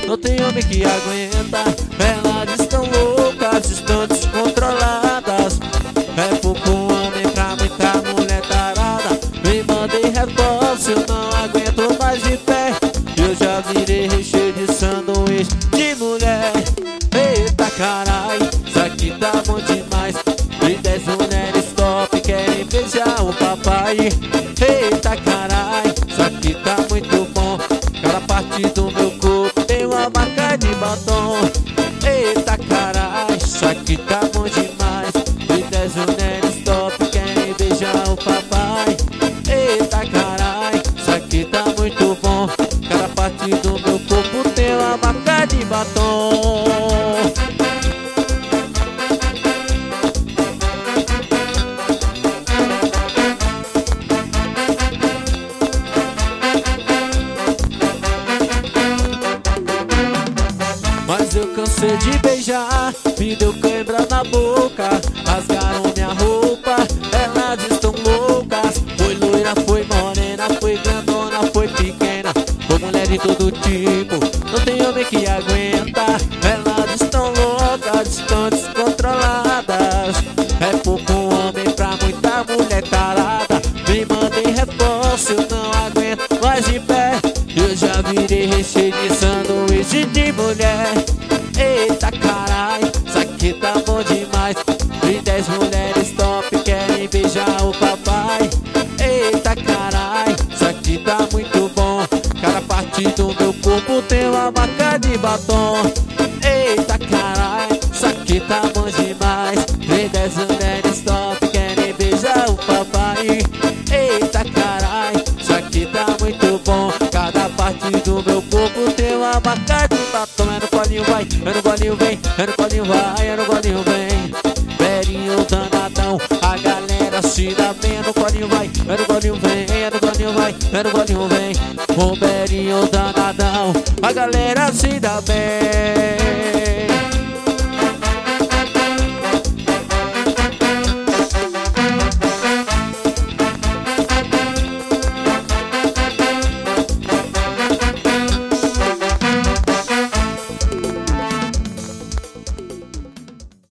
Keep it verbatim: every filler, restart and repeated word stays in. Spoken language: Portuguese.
não tem homem que aguenta. Elas estão loucas, estão descontroladas. É pouco homem pra muita mulher tarada. Me mandei reforço, eu não aguento mais de pé. Eu já virei recheio de sanduíche de mulher. Eita carai, isso aqui tá bom demais. E dez mulheres top querem beijar o papai. Eita carai, isso aqui tá muito bom. Cada parte do meu corpo tem uma marca de batom. Eita carai, isso aqui tá bom demais. E dez mulheres top querem beijar o papai. Eita carai, isso aqui tá muito bom. Cada parte do meu corpo tem uma marca de batom. Mas eu cansei de beijar, me deu cãibra na boca. Rasgaram minha roupa, elas estão loucas. Foi loira, foi morena, foi grandona, foi pequena. Foi mulher de todo tipo, não tem homem que aguenta. Elas estão loucas, estão descontroladas. É pouco homem pra muita mulher tarada. Me mandem reforço, eu não aguento mais de pé. Eu já virei recheio de sanduíche de mulher. Eita carai, isso aqui tá bom demais. E dez mulheres top querem beijar o papai. Eita carai, isso aqui tá muito bom. Cada parte do meu corpo tem uma marca de batom. Eita carai, isso aqui tá bom demais. E dez mulheres top querem beijar o papai. Eita carai, isso aqui tá muito bom. Cada parte do meu corpo tem uma marca de batom. É no colinho vai, é no colinho vem, é no colinho vai, é no colinho vem. Velhinho danadão, a galera se dá bem. É no colinho vai, é no colinho vem, é no colinho vai, é no colinho vem. O velhinho danadão, a galera se dá bem.